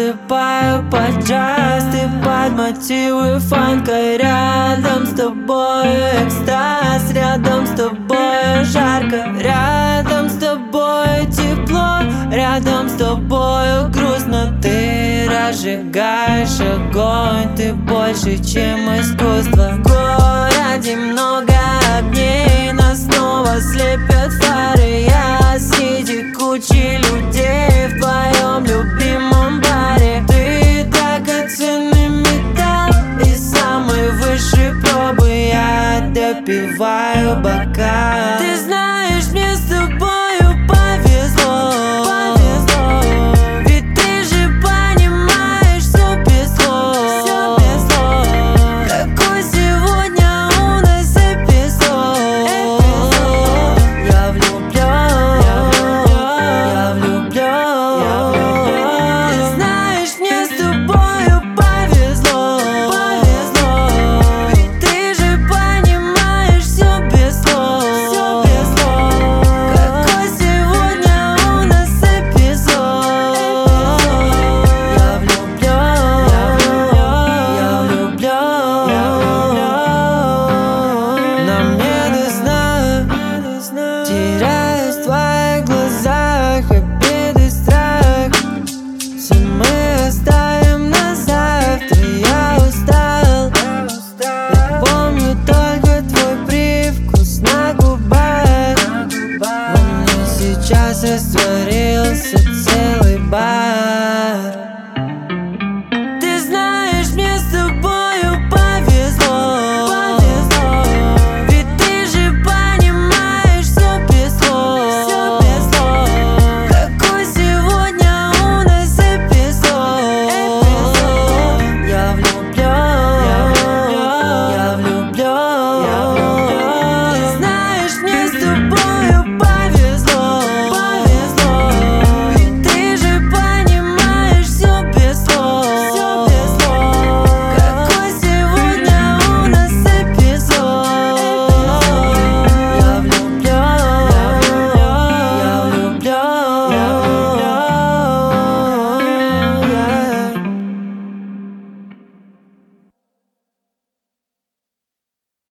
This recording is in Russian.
засыпаю под джаз, ты под мотивы фанка. Рядом с тобой экстаз, рядом с тобой жарко, рядом с тобой тепло, рядом с тобой грустно. Ты разжигаешь огонь, ты больше, чем искусство. В городе много огней, нас снова слепят фары. Я среди кучи людей в твоем любимом баре. Ты драгоценный металл из самой высшей пробы. Я допиваю бокал.